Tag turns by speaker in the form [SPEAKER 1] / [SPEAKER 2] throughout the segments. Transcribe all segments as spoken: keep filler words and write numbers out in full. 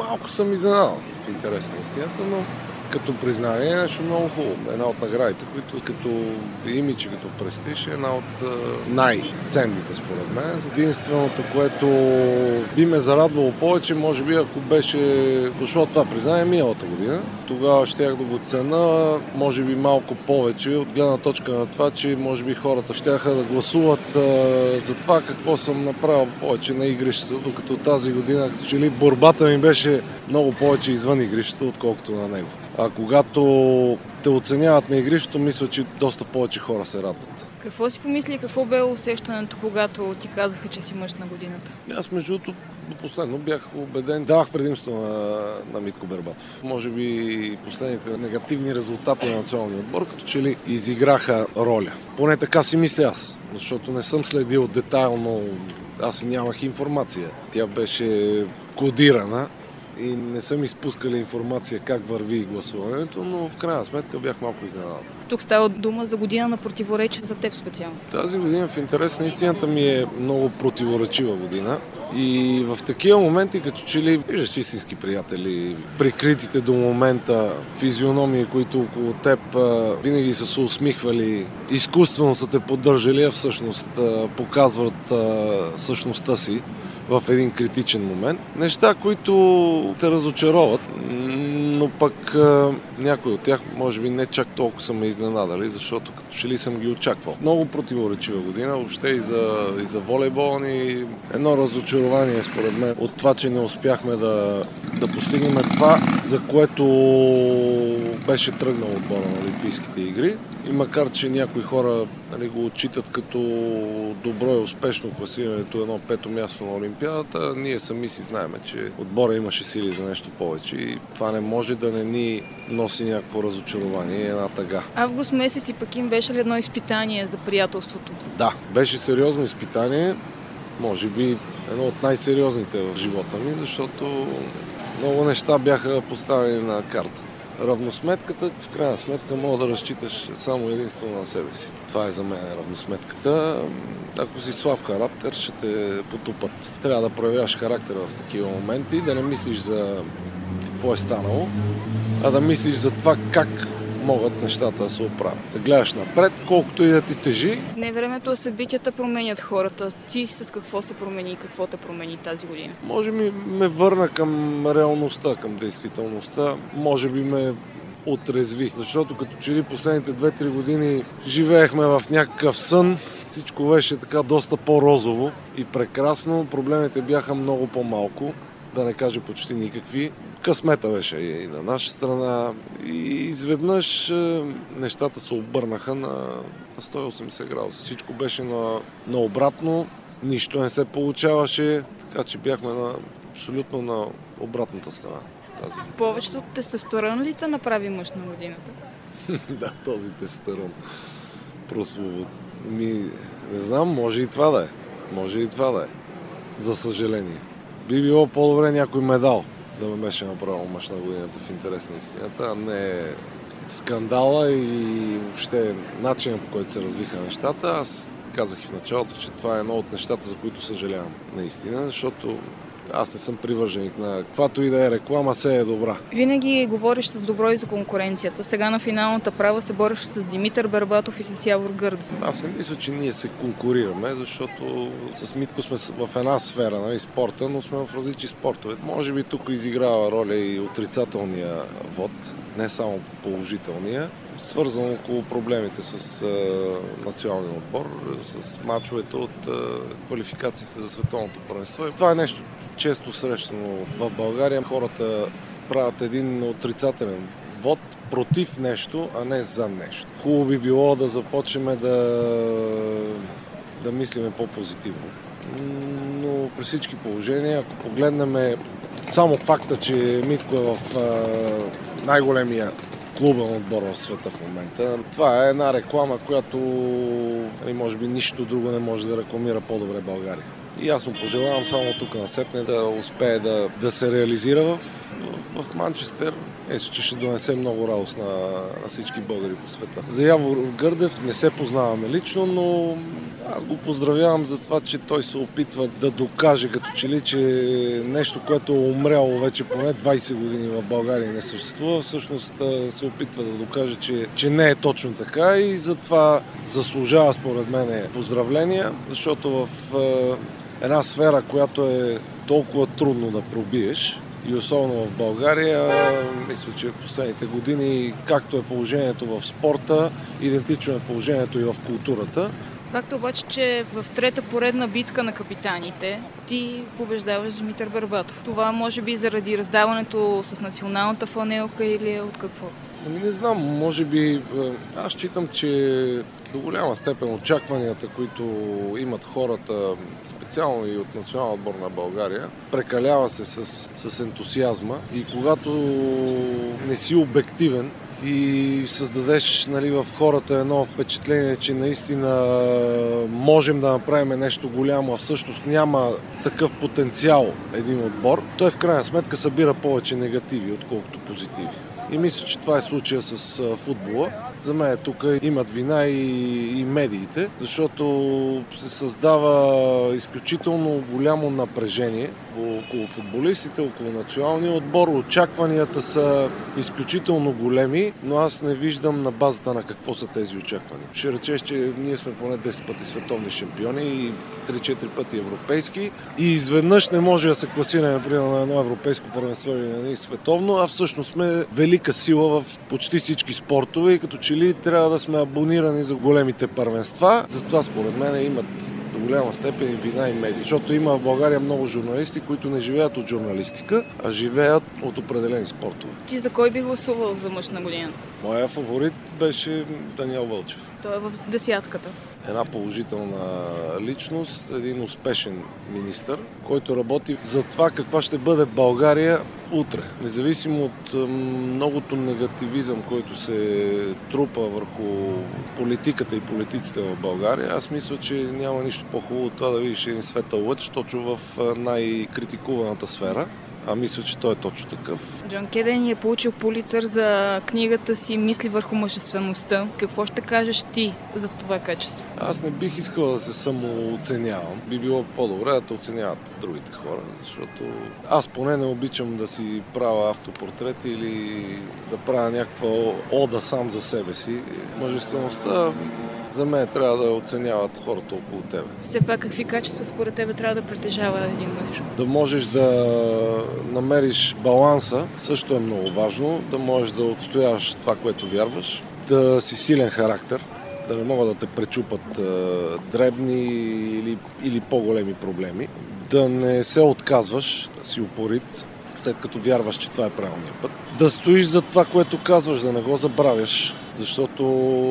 [SPEAKER 1] Малко съм изненадан в интерес на истината, но като признание е нещо много хубаво. Една от наградите, които като имидж и като престиж е една от най-ценните според мен. Единственото, което би ме зарадвало повече, може би ако беше дошло това признание миналата година, тогава щях да го цена, може би малко повече, от гледна точка на това, че може би хората щяха да гласуват а, за това какво съм направил повече на игрището, докато тази година, като че ли борбата ми беше много повече извън игрището, отколкото на него. А когато те оценяват на игрището, мисля, че доста повече хора се радват.
[SPEAKER 2] Какво си помисли и какво бе усещането, когато ти казаха, че си мъж на годината?
[SPEAKER 1] Аз между другото до последно бях убеден, давах предимство на, на Митко Бербатов. Може би последните негативни резултати на националния отбор, като че ли изиграха роля. Поне така си мисля аз, защото не съм следил детайлно, аз и нямах информация. Тя беше кодирана и не съм изпускали информация как върви гласуването, но в крайна сметка бях малко изненадан.
[SPEAKER 2] Тук става дума за година на противоречие за теб специално.
[SPEAKER 1] Тази година в интерес на истината ми е много противоречива година и в такива моменти, като че ли виждаш истински приятели, прикритите до момента физиономии, които около теб винаги са се усмихвали, изкуствено са те поддържали, а всъщност показват същността си в един критичен момент. Неща, които те разочароват, но пък а, някои от тях може би не чак толкова са ме изненадали, защото като че ли съм ги очаквал. Много противоречива година, въобще и за, и за волейбола ни. Едно разочарование според мен от това, че не успяхме да, да постигнем това, за което беше тръгнал отбора на Олимпийските игри. И макар, че някои хора, нали, го отчитат като добро и успешно класирането едно пето място на Олимпиадата, ние сами си знаем, че отбора имаше сили за нещо повече и това не може да не ни носи някакво разочарование и една тъга.
[SPEAKER 2] Август месец и Пекин беше ли едно изпитание за приятелството?
[SPEAKER 1] Да, беше сериозно изпитание, може би едно от най-сериозните в живота ми, защото много неща бяха поставени на карта. Равносметката, в крайна сметка, мога да разчиташ само единствено на себе си. Това е за мен равносметката. Ако си слаб характер, ще те потупат. Трябва да проявяваш характер в такива моменти, да не мислиш за какво е станало, а да мислиш за това как могат нещата да се оправят. Да гледаш напред, колкото и да ти тежи.
[SPEAKER 2] Не времето, а събитията променят хората. Ти с какво се промени и какво те промени тази година?
[SPEAKER 1] Може би ме върна към реалността, към действителността. Може би ме отрезви. Защото като че ли последните две-три години живеехме в някакъв сън. Всичко беше така доста по-розово и прекрасно. Проблемите бяха много по-малко, да не кажа почти никакви. Късмета беше и на наша страна и изведнъж нещата се обърнаха на сто и осемдесет градуса. Всичко беше на, на обратно, нищо не се получаваше, така че бяхме на, абсолютно на обратната страна. Тази.
[SPEAKER 2] Повечето тестостерон ли те направи мъж на годината?
[SPEAKER 1] Да, този тестостерон. Прословут. Ми, не знам, може и това да е. Може и това да е. За съжаление. Би било по-добре някой медал да ме беше направил мъж на годината в интерес на истината, а не скандала и въобще начинът, по който се развиха нещата. Аз казах и в началото, че това е едно от нещата, за които съжалявам наистина, защото аз не съм привърженик на каквато и да е реклама, се е добра.
[SPEAKER 2] Винаги говориш с добро и за конкуренцията. Сега на финалната права се бориш с Димитър Бербатов и с Явор Гърдев.
[SPEAKER 1] Аз не мисля, че ние се конкурираме, защото с Митко сме в една сфера, нали, спорта, но сме в различни спортове. Може би тук изиграва роля и отрицателния вод, не само положителния, свързано около проблемите с е, националния отбор, с мачовете от е, квалификациите за световното първенство. Това е нещо често срещано в България. Хората правят един отрицателен вод против нещо, а не за нещо. Хубаво би било да започнем да, да мислиме по-позитивно. Но при всички положения, ако погледнем само факта, че Митко е в а, най-големия клубен отбор в света в момента, това е една реклама, която може би нищо друго не може да рекламира по-добре България. И аз му пожелавам само тук насетне да успее да, да се реализира в, в, в Манчестър. Мисля, че ще донесе много радост на, на всички българи по света. За Явор Гърдев не се познаваме лично, но Аз го поздравявам за това, че той се опитва да докаже като че ли, че нещо, което е умряло вече поне двайсет години в България не съществува, всъщност се опитва да докаже, че, че не е точно така и затова заслужава според мен поздравления, защото в е, една сфера, която е толкова трудно да пробиеш, и особено в България, мисля, че в последните години, както е положението в спорта, идентично е положението и в културата.
[SPEAKER 2] Факт обаче, че в трета поредна битка на капитаните ти побеждаваш Димитър Бербатов. Това може би заради раздаването с националната фланелка или е от какво?
[SPEAKER 1] Ами не знам, може би аз считам, че до голяма степен очакванията, които имат хората, специално и от национална отбор на България, прекалява се с, с ентусиазма и когато не си обективен и създадеш, нали, в хората едно впечатление, че наистина можем да направим нещо голямо, а всъщност няма такъв потенциал един отбор, той в крайна сметка събира повече негативи, отколкото позитиви. И мисля, че това е случая с футбола. За мен тук имат вина и, и медиите, защото се създава изключително голямо напрежение около футболистите, около националния отбор. Очакванията са изключително големи, но аз не виждам на базата на какво са тези очаквания. Ще речеш, че ние сме поне десет пъти световни шампиони и три-четири пъти европейски и изведнъж не може да се класираме, например, на едно европейско първенство или на световно, а всъщност сме велика сила в почти всички спортове и като че ли трябва да сме абонирани за големите първенства. Затова според мен имат до голяма степен и вина и медии, защото има в България много журналисти, които не живеят от журналистика, а живеят от определени спортове.
[SPEAKER 2] Ти за кой би гласувал за мъж на годината?
[SPEAKER 1] Моя фаворит беше Даниел Вълчев.
[SPEAKER 2] Той е в десятката.
[SPEAKER 1] Една положителна личност, един успешен министър, който работи за това каква ще бъде България утре. Независимо от многото негативизъм, който се трупа върху политиката и политиците в България, аз мисля, че няма нищо по-хубаво от това да видиш един светъл лъч точно в най-критикуваната сфера. А мисля, че той е точно такъв.
[SPEAKER 2] Джон Кеден е получил Пулицър за книгата си "Мисли върху мъжествеността". Какво ще кажеш ти за това качество?
[SPEAKER 1] Аз не бих искал да се самооценявам. Би било по-добре да те оценяват другите хора, защото аз поне не обичам да си правя автопортрети или да правя някаква ода сам за себе си. Мъжествеността за мен трябва да оценяват хората около тебе.
[SPEAKER 2] Все пак какви качества според тебе трябва да притежава един мъж?
[SPEAKER 1] Да можеш да намериш баланса, също е много важно. Да можеш да отстояваш това, което вярваш. Да си силен характер, да не могат да те пречупат дребни или, или по-големи проблеми. Да не се отказваш, да си упорит, след като вярваш, че това е правилният път. Да стоиш за това, което казваш, да не го забравяш, защото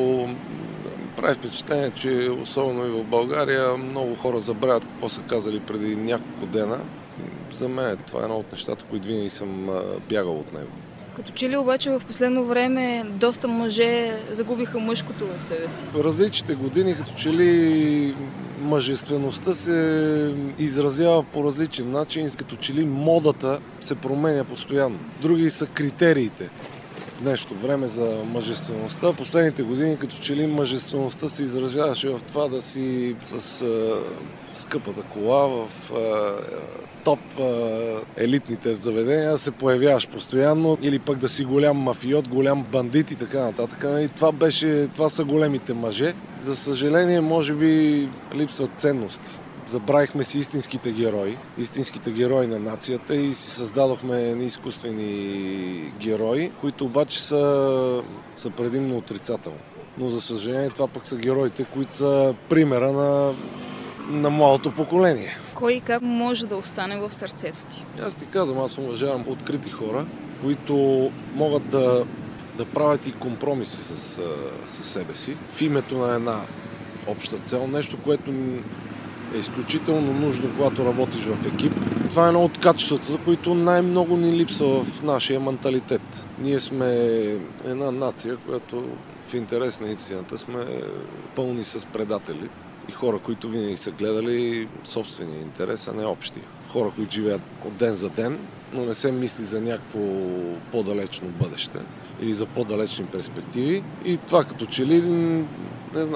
[SPEAKER 1] прави впечатление, че особено и в България много хора забравят какво са казали преди няколко дена. За мен това е едно от нещата, които винаги съм бягал от него.
[SPEAKER 2] Като че ли обаче в последно време доста мъже загубиха мъжкото в себе си?
[SPEAKER 1] В различните години като че ли мъжествеността се изразява по различен начин, като че ли модата се променя постоянно. Други са критериите. Днешното време за мъжествеността. Последните години като че ли мъжествеността се изразяваше в това да си с а, скъпата кола в а, топ а, елитните заведения, да се появяваш постоянно или пък да си голям мафиот, голям бандит и така нататък. И това, беше, това са големите мъже. За съжаление, може би липсват ценности. Забравихме си истинските герои, истинските герои на нацията и си създадохме изкуствени герои, които обаче са, са предимно отрицателни. Но за съжаление това пък са героите, които са примера на, на младото поколение.
[SPEAKER 2] Кой и как може да остане в сърцето ти?
[SPEAKER 1] Аз ти казвам, аз уважавам открити хора, които могат да, да правят и компромиси с, с себе си в името на една обща цел, нещо, което е изключително нужно, когато работиш в екип. Това е едно от качествата, които най-много ни липсва в нашия менталитет. Ние сме една нация, която в интерес на истината сме пълни с предатели и хора, които винаги са гледали собствения интерес, а не общия. Хора, които живеят от ден за ден, но не се мисли за някакво по-далечно бъдеще или за по-далечни перспективи. И това като че ли, не знам,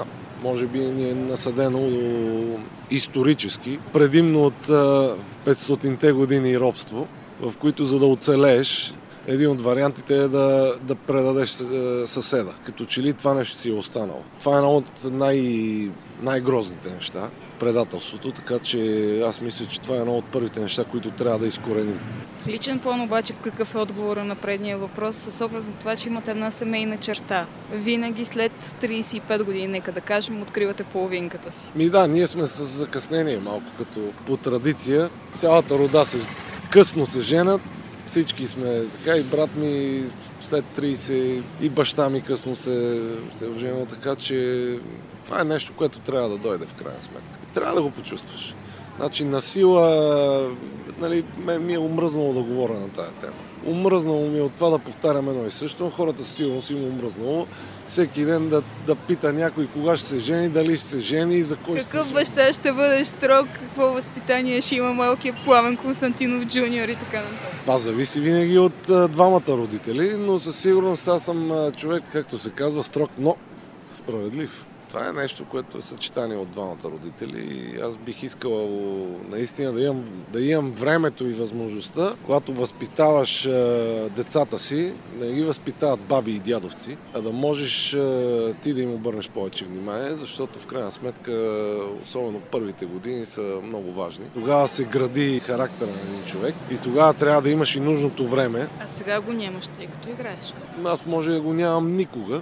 [SPEAKER 1] може би ни е насъдено исторически, предимно от петстотинте години робство, в които за да оцелееш, един от вариантите е да, да предадеш съседа. Като че ли това нещо си е останало. Това е едно от най- най-грозните неща, предателството, така че аз мисля, че това е едно от първите неща, които трябва да изкореним.
[SPEAKER 2] В личен план обаче какъв е отговора на предния въпрос с оглед на това, че имате една семейна черта? Винаги след трийсет и пет години, нека да кажем, откривате половинката си.
[SPEAKER 1] Ми да, ние сме с закъснение малко, като по традиция. Цялата рода се късно се женят, всички сме така, и брат ми след трийсет, и баща ми късно се, се оженил, така че това е нещо, което трябва да дойде в крайна сметка. Трябва да го почувстваш. Значи насила, нали, мен ми е омръзнало да говоря на тая тема. Омръзнало ми е от това да повтарям едно и също. Хората със сигурност им омръзнало всеки ден да, да пита някой кога ще се жени, дали ще се жени и за кой ще се жени.
[SPEAKER 2] Какъв баща ще бъдеш строг, какво възпитание ще има малкият Пламен Константинов джуниор и така нататък?
[SPEAKER 1] Това зависи винаги от а, двамата родители, но със сигурност аз съм а, човек, както се казва, строг, но справедлив. Това е нещо, което е съчетание от двамата родители и аз бих искал наистина да имам, да имам времето и възможността, когато възпитаваш е, децата си, да не ги възпитават баби и дядовци, а да можеш е, ти да им обърнеш повече внимание, защото в крайна сметка, особено първите години са много важни. Тогава се гради характера на един човек и тогава трябва да имаш и нужното време.
[SPEAKER 2] А сега го нямаш, тъй като играеш.
[SPEAKER 1] Аз може да го нямам никога,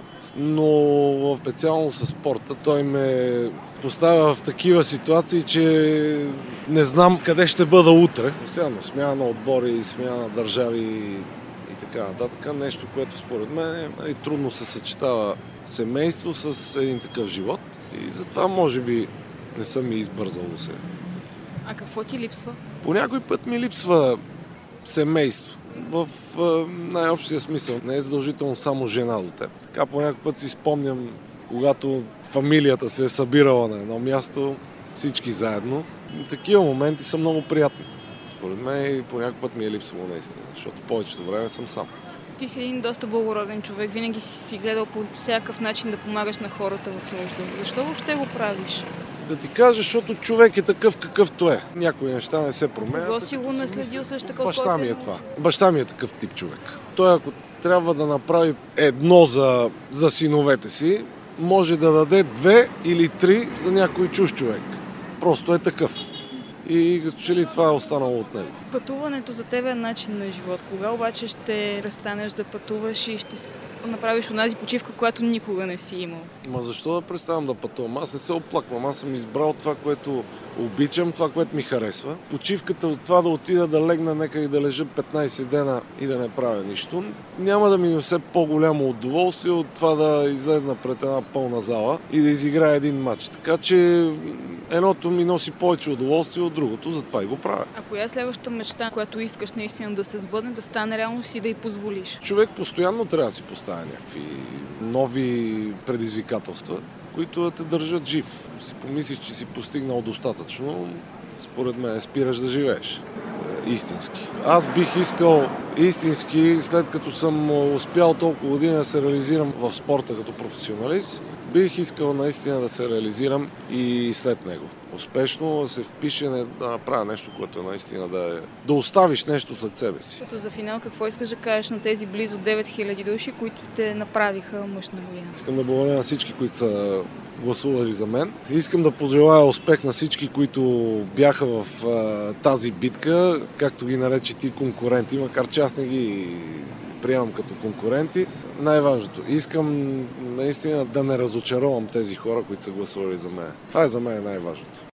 [SPEAKER 1] но специално със спорта той ме поставя в такива ситуации, че не знам къде ще бъда утре. Постоянно смяна на отбори, смяна на държави и така нататък. Нещо, което според мен е трудно се съчетава семейство с един такъв живот и затова може би не съм и избързал до сега.
[SPEAKER 2] А какво ти липсва?
[SPEAKER 1] По някой път ми липсва семейство. В най-общия смисъл. Не е задължително само жена до теб. Така по някой път си спомням, когато фамилията се е събирала на едно място, всички заедно. И такива моменти са много приятни. Според мен и по някой път ми е липсвало наистина, защото повечето време съм сам.
[SPEAKER 2] Ти си един доста благороден човек, винаги си гледал по всякакъв начин да помагаш на хората в нужда. Защо въобще го правиш?
[SPEAKER 1] Да ти кажа, защото човек е такъв какъвто е. Някои неща не се променят.
[SPEAKER 2] Кого си го наследил също така?
[SPEAKER 1] Баща ми е това. Баща ми е такъв тип човек. Той ако трябва да направи едно за, за синовете си, може да даде две или три за някой чуж човек. Просто е такъв. И като че ли това е останало от него.
[SPEAKER 2] Пътуването за теб е начин на живот. Кога обаче ще разстанеш да пътуваш и ще направиш онази почивка, която никога не си имал?
[SPEAKER 1] Ма защо да преставам да пътувам? Аз не се оплаквам. Аз съм избрал това, което обичам, това, което ми харесва. Почивката от това да отида да легна нека и да лежа петнайсет дена и да не правя нищо, няма да ми носи по-голямо удоволствие от това да излезна пред една пълна зала и да изиграя един матч. Така че едното ми носи повече удоволствие от другото, затова и го правя.
[SPEAKER 2] А коя е следващата мечта, която искаш наистина да се сбъдне, да стане реално си да й позволиш?
[SPEAKER 1] Човек постоянно трябва да си поставя някакви нови предизвикателства, които да те държат жив. Си помислиш, че си постигнал достатъчно, според мен спираш да живееш. Истински. Аз бих искал истински, след като съм успял толкова години да се реализирам в спорта като професионалист, бих искал наистина да се реализирам и след него. Успешно да се впише, да направя нещо, което наистина да е... да оставиш нещо след себе си.
[SPEAKER 2] Като за финал, какво искаш да кажеш на тези близо девет хиляди души, които те направиха мъж на година?
[SPEAKER 1] Искам да благодаря на всички, които са гласували за мен. Искам да пожелая успех на всички, които бяха в а, тази битка, както ги нарече ти конкуренти, макар че аз не ги приемам като конкуренти. Най-важното, искам наистина да не разочаровам тези хора, които са гласували за мен. Това е за мен най-важното.